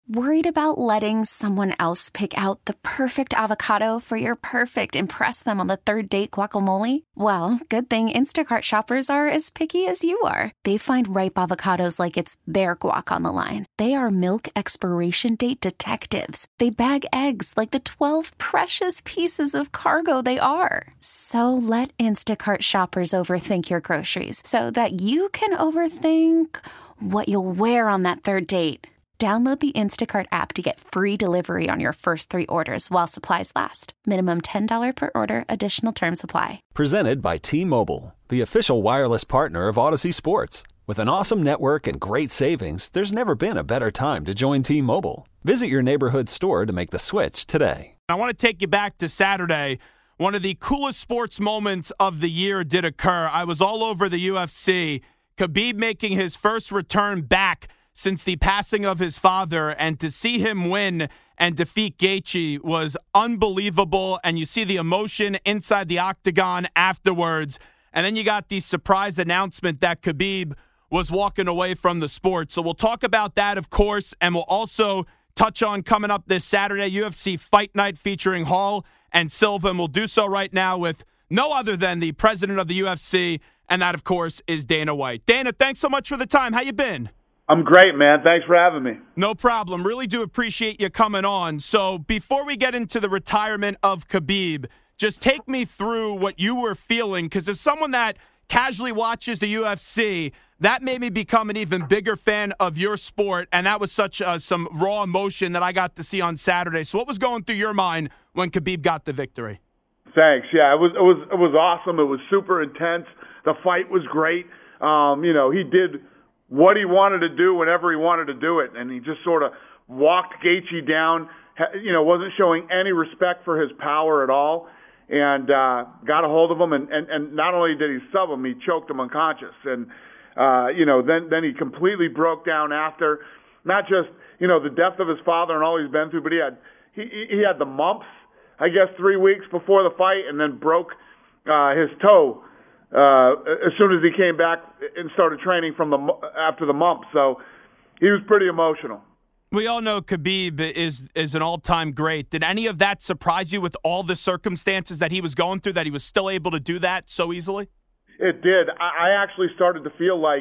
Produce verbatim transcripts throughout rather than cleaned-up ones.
Worried about letting someone else pick out the perfect avocado for your perfect impress them on the third date guacamole? Well, good thing Instacart shoppers are as picky as you are. They find ripe avocados like it's their guac on the line. They are milk expiration date detectives. They bag eggs like the twelve precious pieces of cargo they are. So let Instacart shoppers overthink your groceries so that you can overthink what you'll wear on that third date. Download the Instacart app to get free delivery on your first three orders while supplies last. Minimum ten dollars per order. Additional terms apply. Presented by T-Mobile, the official wireless partner of Odyssey Sports. With an awesome network and great savings, there's never been a better time to join T-Mobile. Visit your neighborhood store to make the switch today. I want to take you back to Saturday. One of the coolest sports moments of the year did occur. I was all over the U F C. Khabib making his first return back since the passing of his father, and to see him win and defeat Gaethje was unbelievable, and you see the emotion inside the octagon afterwards, and then you got the surprise announcement that Khabib was walking away from the sport. So we'll talk about that, of course, and we'll also touch on coming up this Saturday, U F C Fight Night featuring Hall and Silva, and we'll do so right now with no other than the president of the U F C, and that, of course, is Dana White. Dana, thanks so much for the time. How you been? I'm great, man. Thanks for having me. No problem. Really do appreciate you coming on. So before we get into the retirement of Khabib, just take me through what you were feeling, because as someone that casually watches the U F C, that made me become an even bigger fan of your sport, and that was such uh, some raw emotion that I got to see on Saturday. So what was going through your mind when Khabib got the victory? Thanks. Yeah, it was it was it was awesome. It was super intense. The fight was great. Um, you know, he did what he wanted to do whenever he wanted to do it, and he just sort of walked Gaethje down, you know, wasn't showing any respect for his power at all, and uh, got a hold of him, and, and, and not only did he sub him, he choked him unconscious, and, uh, you know, then, then he completely broke down after, not just, you know, the death of his father and all he's been through, but he had, he, he had the mumps, I guess, three weeks before the fight, and then broke uh, his toe Uh, as soon as he came back and started training from the after the mump. So he was pretty emotional. We all know Khabib is is an all-time great. Did any of that surprise you with all the circumstances that he was going through, that he was still able to do that so easily? It did. I, I actually started to feel like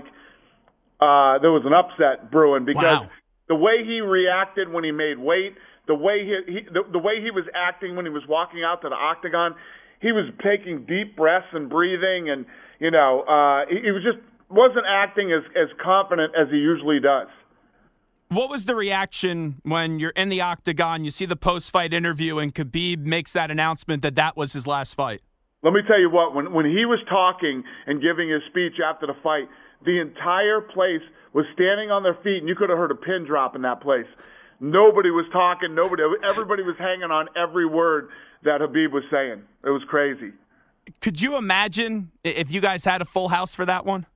uh, there was an upset brewing, because wow. the way he reacted when he made weight, the way he, he the, the way he was acting when he was walking out to the octagon, he was taking deep breaths and breathing, and, you know, uh, he, he was just wasn't acting as, as confident as he usually does. What was the reaction when you're in the octagon, you see the post-fight interview, and Khabib makes that announcement that that was his last fight? Let me tell you what, when, when he was talking and giving his speech after the fight, the entire place was standing on their feet, and you could have heard a pin drop in that place. Nobody was talking. Nobody. Everybody was hanging on every word that Khabib was saying. It was crazy. Could you imagine if you guys had a full house for that one?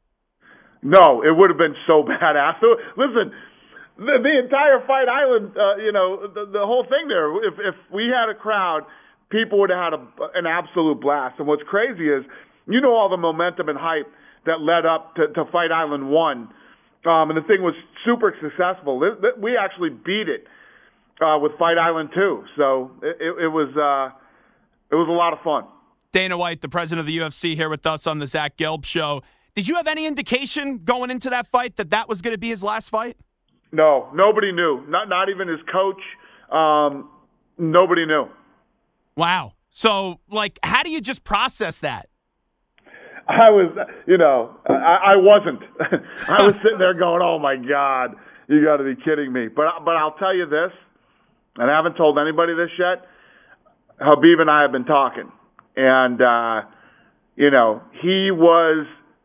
No, it would have been so badass. Listen, the, the entire Fight Island, uh, you know, the, the whole thing there, if, if we had a crowd, people would have had a, an absolute blast. And what's crazy is, you know, all the momentum and hype that led up to, to Fight Island one. Um, and the thing was super successful. It, it, we actually beat it uh, with Fight Island two. So it, it, it was uh, it was a lot of fun. Dana White, the president of the U F C, here with us on the Zach Gelb Show. Did you have any indication going into that fight that that was going to be his last fight? No, nobody knew. Not not even his coach. Um, nobody knew. Wow. So, like, how do you just process that? I was, you know, I, I wasn't. I was sitting there going, "Oh my God, you got to be kidding me!" But but I'll tell you this, and I haven't told anybody this yet. Khabib and I have been talking, and uh, you know, he was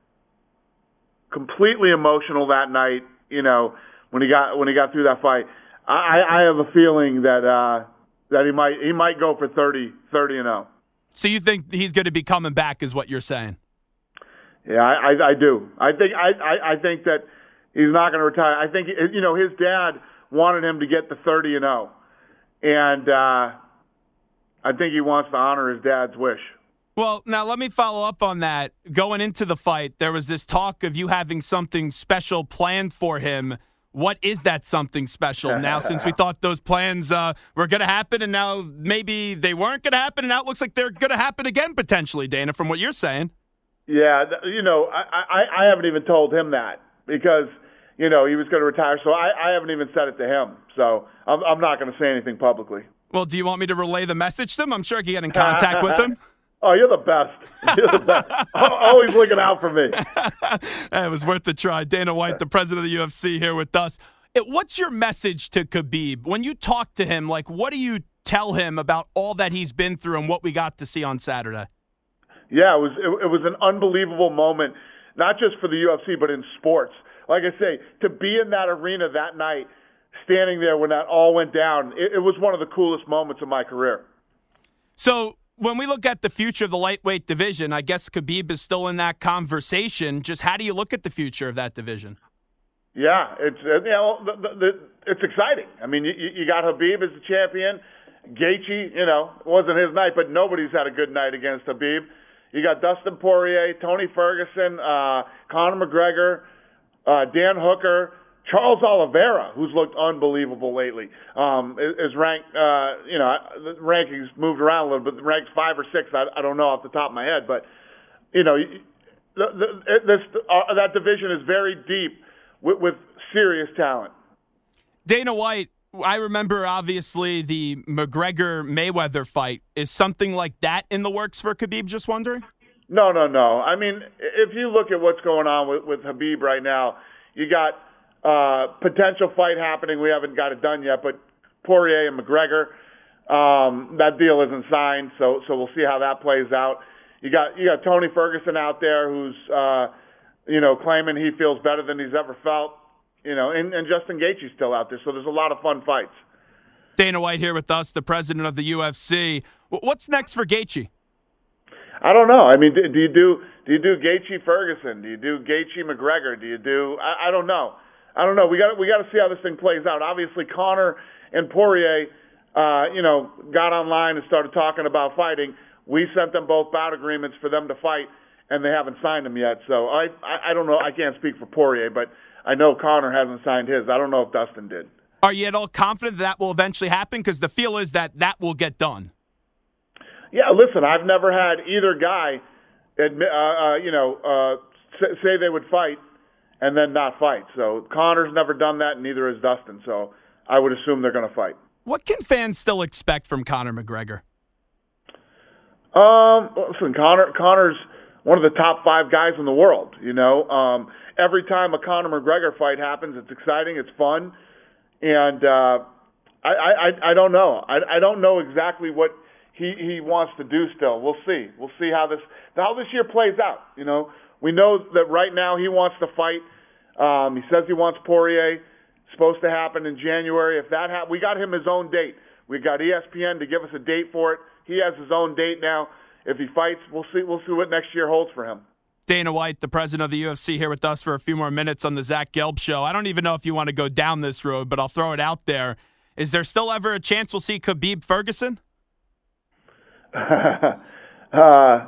completely emotional that night. You know, when he got when he got through that fight, I, I have a feeling that uh, that he might he might go for thirty, thirty and oh. So you think he's going to be coming back, is what you're saying? Yeah, I, I, I do. I think I, I, I think that he's not going to retire. I think, you know, his dad wanted him to get to thirty and oh, and uh, I think he wants to honor his dad's wish. Well, now let me follow up on that. Going into the fight, there was this talk of you having something special planned for him. What is that something special now, since we thought those plans uh, were going to happen, and now maybe they weren't going to happen, and now it looks like they're going to happen again potentially, Dana, from what you're saying? Yeah, you know, I, I, I haven't even told him that because, you know, he was going to retire, so I, I haven't even said it to him. So I'm, I'm not going to say anything publicly. Well, do you want me to relay the message to him? I'm sure I can get in contact with him. Oh, you're the best. You're the best. Always looking out for me. It was worth a try. Dana White, the president of the U F C, here with us. It, what's your message to Khabib? When you talk to him, like, what do you tell him about all that he's been through and what we got to see on Saturday? Yeah, it was it, it was an unbelievable moment, not just for the U F C, but in sports. Like I say, to be in that arena that night, standing there when that all went down, it, it was one of the coolest moments of my career. So, when we look at the future of the lightweight division, I guess Khabib is still in that conversation. Just how do you look at the future of that division? Yeah, it's uh, you know the, the, the, it's exciting. I mean, you, you got Khabib as the champion. Gaethje, you know, it wasn't his night, but nobody's had a good night against Khabib. You got Dustin Poirier, Tony Ferguson, uh, Conor McGregor, uh, Dan Hooker, Charles Oliveira, who's looked unbelievable lately, um, is, is ranked, uh, you know, the rankings moved around a little bit, ranked five or six, I, I don't know off the top of my head, but, you know, the, the, this, uh, that division is very deep with, with serious talent. Dana White, I remember, obviously, the McGregor-Mayweather fight. Is something like that in the works for Khabib, just wondering? No, no, no. I mean, if you look at what's going on with, with Khabib right now, you got Uh, potential fight happening. We haven't got it done yet, but Poirier and McGregor, um, that deal isn't signed, so so we'll see how that plays out. You got you got Tony Ferguson out there who's uh, you know claiming he feels better than he's ever felt, you know, and, and Justin Gaethje's still out there, so there's a lot of fun fights. Dana White here with us, the president of the U F C. What's next for Gaethje? I don't know. I mean, do, do you do do you do Gaethje Ferguson? Do you do Gaethje McGregor? Do you do? I, I don't know. I don't know. We got we got to see how this thing plays out. Obviously, Conor and Poirier, uh, you know, got online and started talking about fighting. We sent them both bout agreements for them to fight, and they haven't signed them yet. So I, I I don't know. I can't speak for Poirier, but I know Conor hasn't signed his. I don't know if Dustin did. Are you at all confident that, that will eventually happen? Because the feel is that that will get done. Yeah, listen, I've never had either guy, admit, uh, uh, you know, uh, say they would fight and then not fight. So Conor's never done that, and neither has Dustin. So I would assume they're going to fight. What can fans still expect from Conor McGregor? Um, listen, Conor Conor's one of the top five guys in the world. You know, um, every time a Conor McGregor fight happens, it's exciting, it's fun, and uh, I, I I don't know. I I don't know exactly what he he wants to do. Still, we'll see. We'll see how this how this year plays out. You know. We know that right now he wants to fight. Um, he says he wants Poirier. It's supposed to happen in January. If that happens, we got him his own date. We got E S P N to give us a date for it. He has his own date now. If he fights, we'll see. We'll see what next year holds for him. Dana White, the president of the U F C, here with us for a few more minutes on the Zach Gelb Show. I don't even know if you want to go down this road, but I'll throw it out there. Is there still ever a chance we'll see Khabib Ferguson? uh.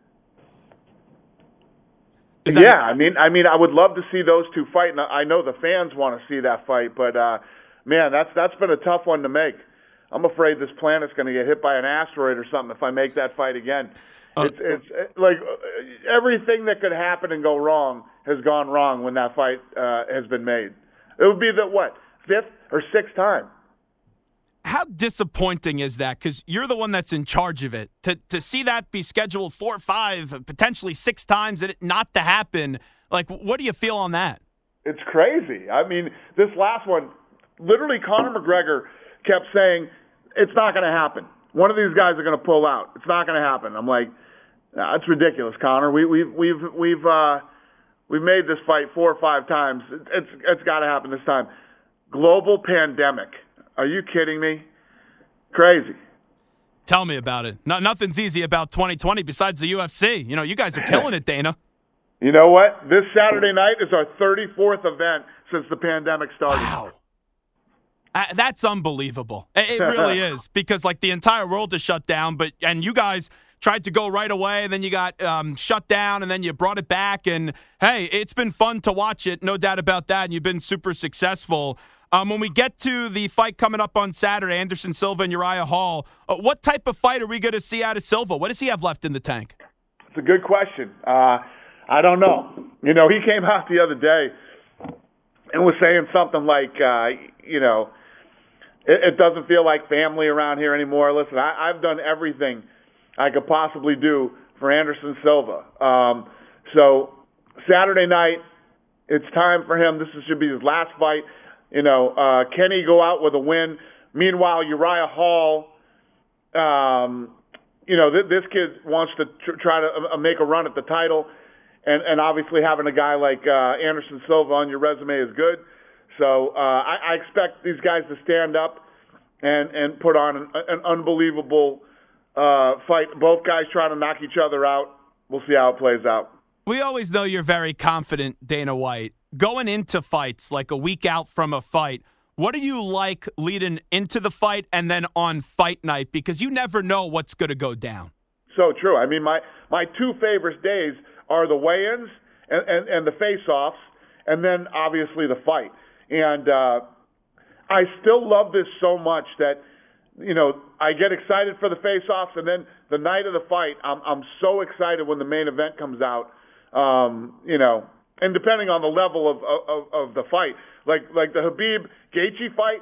Yeah, I mean, I mean, I would love to see those two fight, and I know the fans want to see that fight, but uh, man, that's that's been a tough one to make. I'm afraid this planet's going to get hit by an asteroid or something if I make that fight again. Uh, it's it's it, like everything that could happen and go wrong has gone wrong when that fight uh, has been made. It would be the what fifth or sixth time. How disappointing is that? Because you're the one that's in charge of it. To to see that be scheduled four, five, potentially six times and it not to happen, like, what do you feel on that? It's crazy. I mean, this last one, literally Conor McGregor kept saying, it's not going to happen. One of these guys are going to pull out. It's not going to happen. I'm like, nah, that's ridiculous, Conor. We, we've we've we've uh, we've made this fight four or five times. It's it's got to happen this time. Global pandemic. Are you kidding me? Crazy. Tell me about it. No, nothing's easy about twenty twenty besides the U F C. You know, you guys are killing it, Dana. You know what? This Saturday night is our thirty-fourth event since the pandemic started. Wow. Uh, that's unbelievable. It, it really is, because, like, the entire world is shut down, but and you guys tried to go right away, and then you got um, shut down, and then you brought it back. And, hey, it's been fun to watch it, no doubt about that, and you've been super successful. Um, when we get to the fight coming up on Saturday, Anderson Silva and Uriah Hall, uh, what type of fight are we going to see out of Silva? What does he have left in the tank? It's a good question. Uh, I don't know. You know, he came out the other day and was saying something like, uh, you know, it, it doesn't feel like family around here anymore. Listen, I, I've done everything I could possibly do for Anderson Silva. Um, so Saturday night, it's time for him. This is, should be his last fight. You know, uh, can he go out with a win? Meanwhile, Uriah Hall, um, you know, th- this kid wants to tr- try to uh, make a run at the title, and, and obviously having a guy like uh, Anderson Silva on your resume is good. So uh, I, I expect these guys to stand up and, and put on an, an unbelievable uh, fight. Both guys trying to knock each other out. We'll see how it plays out. We always know you're very confident, Dana White. Going into fights, like a week out from a fight, what do you like leading into the fight and then on fight night? Because you never know what's going to go down. So true. I mean, my, my two favorite days are the weigh-ins and, and, and the face-offs, and then obviously the fight. And uh, I still love this so much that, you know, I get excited for the face-offs, and then the night of the fight, I'm, I'm so excited when the main event comes out, um, you know, and depending on the level of, of, of the fight. Like like the Khabib-Gaethje fight,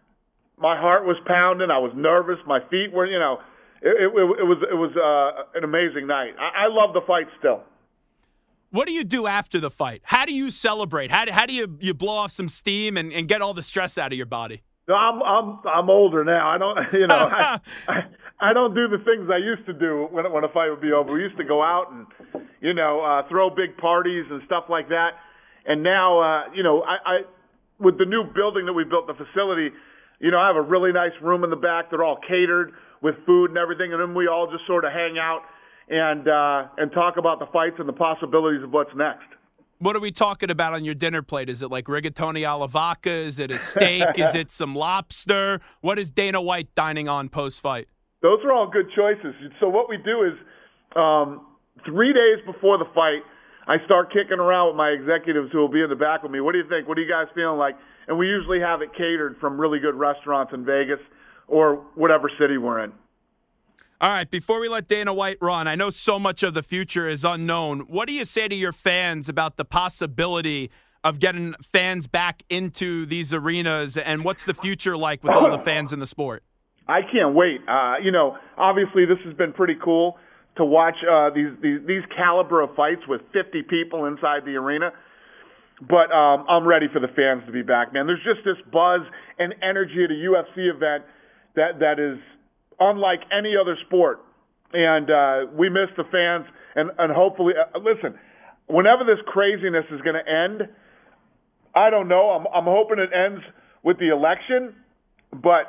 my heart was pounding. I was nervous. My feet were, you know, it, it, it was it was uh, an amazing night. I, I love the fight still. What do you do after the fight? How do you celebrate? How do, how do you, you blow off some steam and, and get all the stress out of your body? No, I'm I'm I'm older now. I don't, you know, I, I I don't do the things I used to do when when a fight would be over. We used to go out and, you know, uh, throw big parties and stuff like that. And now, uh, you know, I, I with the new building that we built, the facility, you know, I have a really nice room in the back. They're all catered with food and everything, and then we all just sort of hang out and uh, and talk about the fights and the possibilities of what's next. What are we talking about on your dinner plate? Is it like rigatoni alla vodka? Is it a steak? Is it some lobster? What is Dana White dining on post-fight? Those are all good choices. So what we do is um, three days before the fight, I start kicking around with my executives who will be in the back with me. What do you think? What are you guys feeling like? And we usually have it catered from really good restaurants in Vegas or whatever city we're in. All right, before we let Dana White run, I know so much of the future is unknown. What do you say to your fans about the possibility of getting fans back into these arenas, and what's the future like with all the fans in the sport? I can't wait. Uh, you know, obviously this has been pretty cool to watch uh, these, these these caliber of fights with fifty people inside the arena. But um, I'm ready for the fans to be back, man. There's just this buzz and energy at a U F C event that that is unlike any other sport. And uh, we miss the fans. And, and hopefully, uh, listen, whenever this craziness is going to end, I don't know. I'm, I'm hoping it ends with the election. But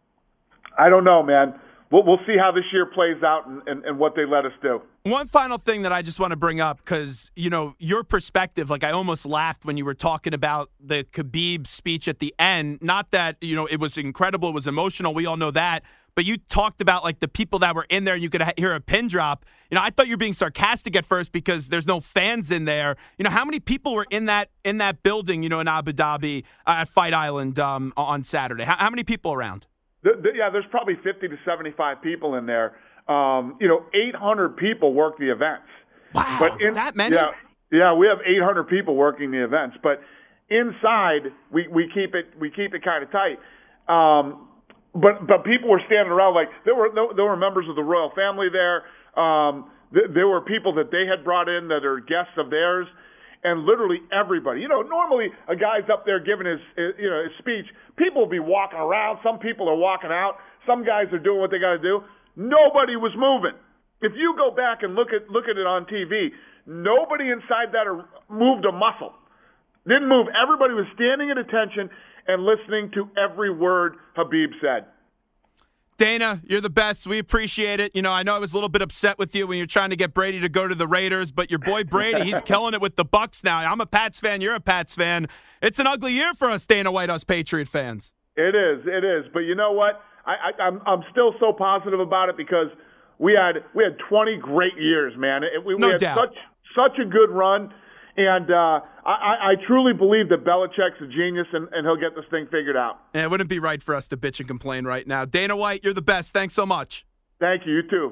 I don't know, man. We'll, we'll see how this year plays out and, and, and what they let us do. One final thing that I just want to bring up, because, you know, your perspective, like I almost laughed when you were talking about the Khabib speech at the end. Not that, you know, it was incredible, it was emotional, we all know that. But you talked about, like, the people that were in there and you could ha- hear a pin drop. You know, I thought you were being sarcastic at first because there's no fans in there. You know, how many people were in that in that building, you know, in Abu Dhabi uh, at Fight Island um, on Saturday? How, how many people around? The, the, yeah, there's probably fifty to seventy-five people in there. Um, you know, eight hundred people work the events. Wow, but in, that many? Yeah, yeah, we have eight hundred people working the events. But inside, we, we keep it we keep it kind of tight. Um, but but people were standing around like there were there were members of the royal family there. Um, th- there were people that they had brought in that are guests of theirs. And literally everybody, you know, normally a guy's up there giving his, his, you know, his speech. People will be walking around. Some people are walking out. Some guys are doing what they got to do. Nobody was moving. If you go back and look at look at it on T V, nobody inside that moved a muscle. Didn't move. Everybody was standing at attention and listening to every word Khabib said. Dana, you're the best. We appreciate it. You know, I know I was a little bit upset with you when you're trying to get Brady to go to the Raiders, but your boy Brady, he's killing it with the Bucs now. I'm a Pats fan. You're a Pats fan. It's an ugly year for us Dana White, us Patriot fans. It is. It is. But you know what? I, I, I'm, I'm still so positive about it because we had we had twenty great years, man. It, we, No we had doubt. such such a good run, and uh, I, I truly believe that Belichick's a genius, and, and he'll get this thing figured out. And it wouldn't be right for us to bitch and complain right now. Dana White, you're the best. Thanks so much. Thank you. You too.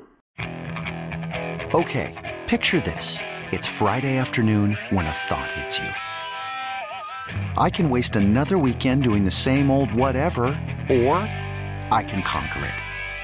Okay, picture this. It's Friday afternoon when a thought hits you. I can waste another weekend doing the same old whatever, or I can conquer it.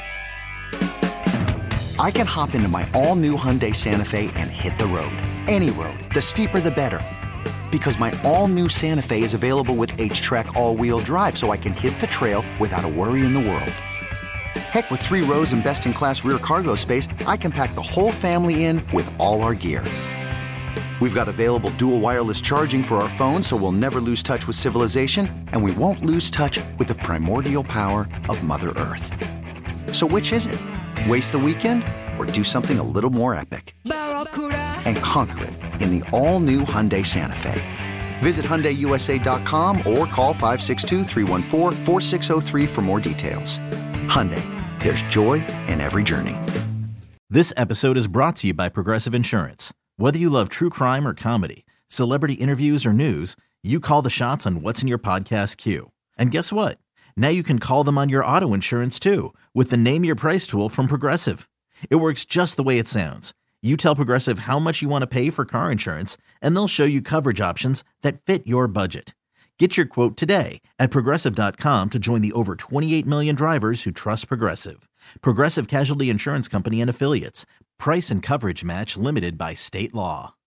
I can hop into my all-new Hyundai Santa Fe and hit the road. Any road. The steeper, the better. Because my all-new Santa Fe is available with H-Track all-wheel drive, so I can hit the trail without a worry in the world. Heck, with three rows and best-in-class rear cargo space, I can pack the whole family in with all our gear. We've got available dual wireless charging for our phones, so we'll never lose touch with civilization, and we won't lose touch with the primordial power of Mother Earth. So which is it? Waste the weekend or do something a little more epic? And conquer it in the all-new Hyundai Santa Fe. Visit Hyundai U S A dot com or call five six two, three one four, four six zero three for more details. Hyundai, there's joy in every journey. This episode is brought to you by Progressive Insurance. Whether you love true crime or comedy, celebrity interviews or news, you call the shots on what's in your podcast queue. And guess what? Now you can call them on your auto insurance too with the Name Your Price tool from Progressive. It works just the way it sounds. You tell Progressive how much you want to pay for car insurance, and they'll show you coverage options that fit your budget. Get your quote today at Progressive dot com to join the over twenty-eight million drivers who trust Progressive. Progressive Casualty Insurance Company and Affiliates. Price and coverage match limited by state law.